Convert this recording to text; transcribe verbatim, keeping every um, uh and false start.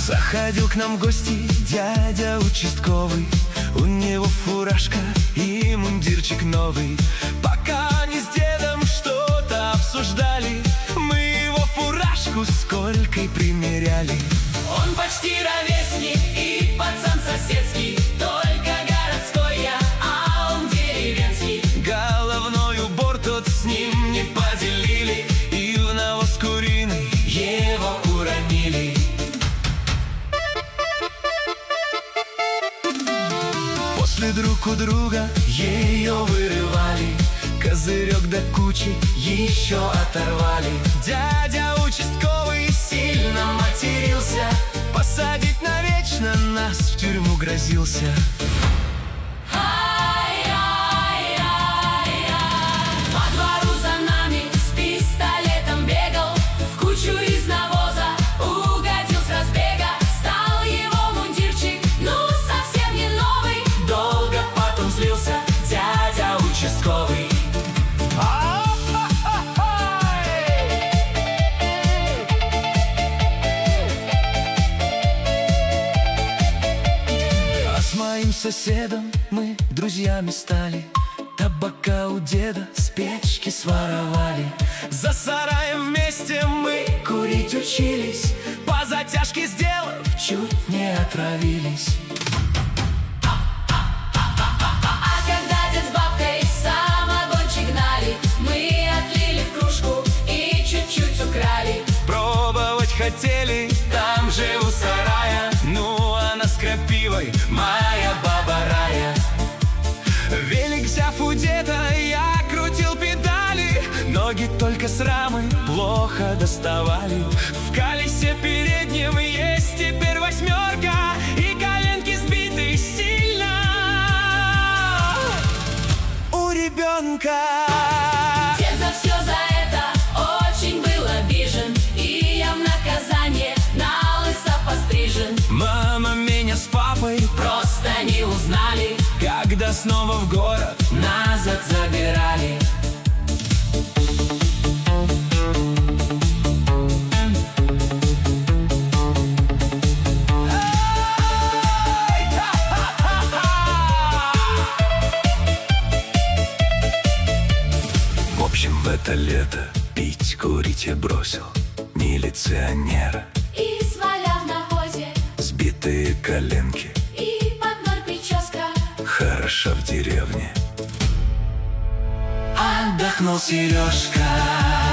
Заходил к нам в гости дядя участковый. У него фуражка и мундирчик новый. Пока они с дедом что-то обсуждали, мы его фуражку с Колькой примеряли. Он почти ровесник и пацан соседский, только городской я, а он деревенский. Головной убор тот с ним не поделили, и в навоз куриный его уронили. После друг у друга ее вырывали, козырек до кучи еще оторвали. Дядя участковый сильно матерился, посадить навечно нас в тюрьму грозился. По двору за нами с пистолетом бегал, в кучу из навоза угодил с разбега. Стал его мундирчик, ну совсем не новый. Долго потом злился дядя участковый. А с моим соседом мы друзьями стали, табака у деда с печки своровали. За сараем вместе мы курить учились, по затяжке сделав, чуть не отравились. А когда дед с бабкой самогончик гнали, мы отлили в кружку и чуть-чуть украли. Пробовать хотели там же у сарая, ну она с крапивой, моя баба Рая. Велик взяв у деда, я крутил педали, ноги только с рамы плохо доставали. В колесе переднем есть теперь восьмерка, и коленки сбиты сильно у ребенка. Дед за все за это очень был обижен, и я в наказание на лысо пострижен. Мама меня с папой Просто не узнали, когда снова в город назад забирали. В общем, в это лето пить, курить я бросил. Милиционера, И смоля в навозе, сбитые коленки, и под ноль прическа. хорошо в деревне. Отдохнул Сережка.